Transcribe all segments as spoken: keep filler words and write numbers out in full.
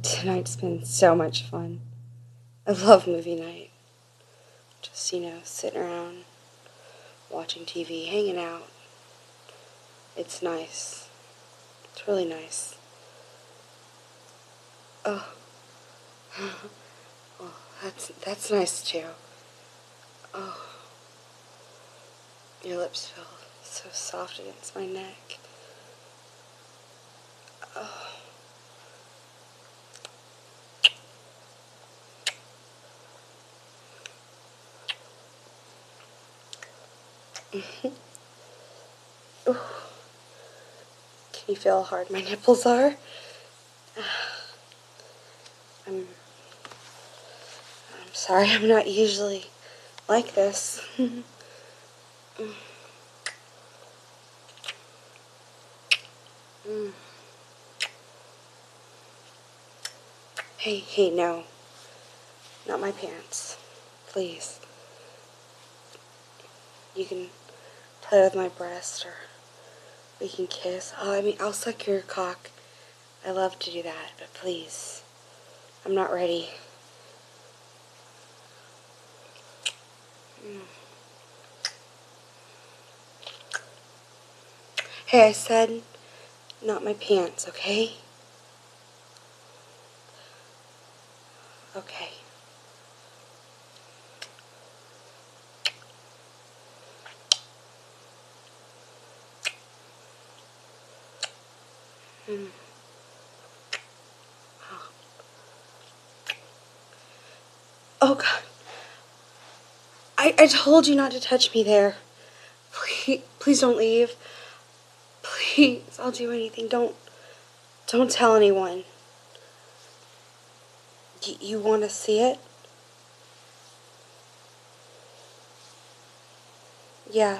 Tonight's been so much fun. I love movie night. Just, you know, sitting around, watching T V, hanging out. It's nice. It's really nice. Oh. Oh, that's, that's nice too. Oh. Your lips feel so soft against my neck. Oh. Oh. Can you feel how hard my nipples are? I'm, I'm sorry, I'm not usually like this. mm. Mm. Hey, hey, no. Not my pants. Please. You can play with my breast, or we can kiss. Oh, I mean, I'll suck your cock. I love to do that, but please. I'm not ready. Mm. Hey, I said not my pants, okay? Okay. Mm. Oh. Oh, God. I, I told you not to touch me there. Please, please don't leave. Please, I'll do anything. Don't, don't tell anyone. Y you want to see it? Yeah.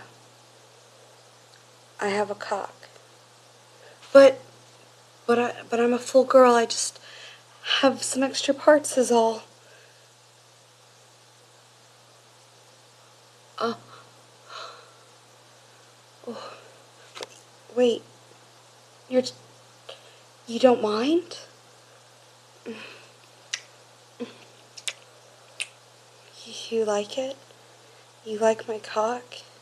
I have a cock. But, but I, but I'm a full girl. I just have some extra parts is all. Uh, oh. Wait. You're, you don't mind? You like it? You like my cock?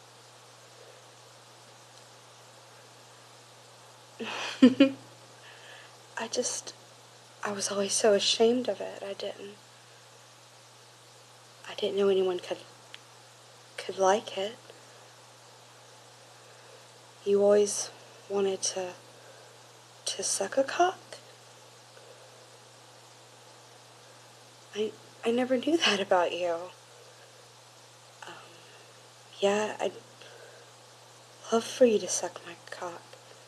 I just, I was always so ashamed of it. I didn't, I didn't know anyone could, could like it. You always wanted to, to suck a cock? I, I never knew that about you. Um, yeah, I'd love for you to suck my cock.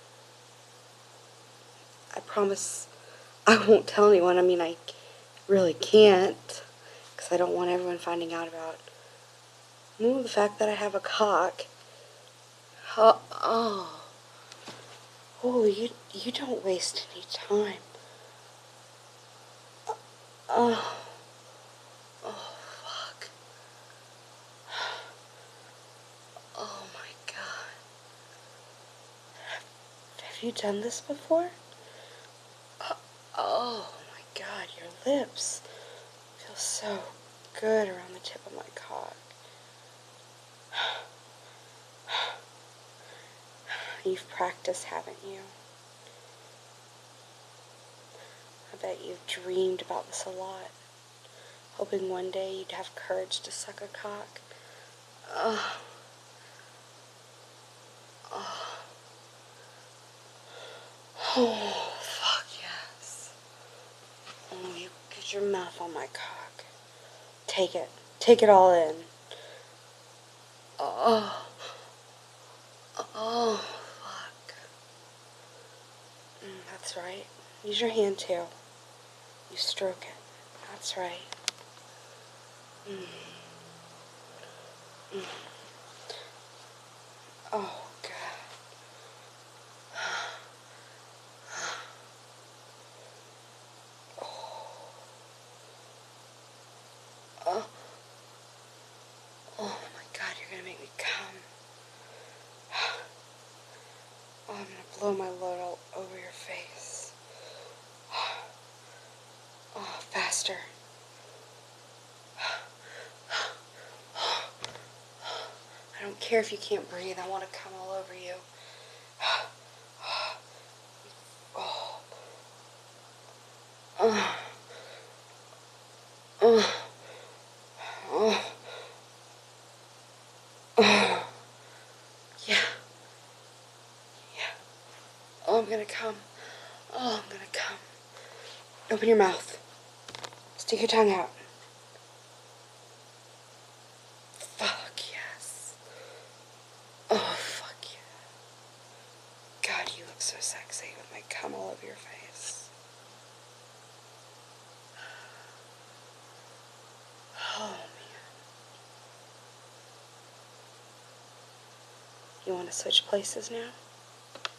I promise I won't tell anyone. I mean, I really can't, because I don't want everyone finding out about ooh, the fact that I have a cock. Oh, oh, oh, you, you don't waste any time. Oh, oh, fuck. Oh my God. Have you done this before? Oh, oh my God, your lips feel so good around the tip of my cock. You've practiced, haven't you? I bet you've dreamed about this a lot, hoping one day you'd have courage to suck a cock. Oh. Oh. Oh, fuck yes. Oh, you get your mouth on my cock. Take it. Take it all in. Oh. Oh, fuck. Mm, that's right. Use your hand too. You stroke it. That's right. Mm. Mm. Oh, God. Oh. Oh my God, you're gonna make me come. Oh, I'm gonna blow my load all over your face. faster. I don't care if you can't breathe. I want to come all over you. Oh. Oh. Oh. Oh. Oh. Yeah. Yeah. Oh, I'm gonna come. Oh, I'm gonna come. Open your mouth. Stick your tongue out. Fuck yes. Oh, fuck yeah. God, you look so sexy with my cum all over your face. Oh, man. You want to switch places now?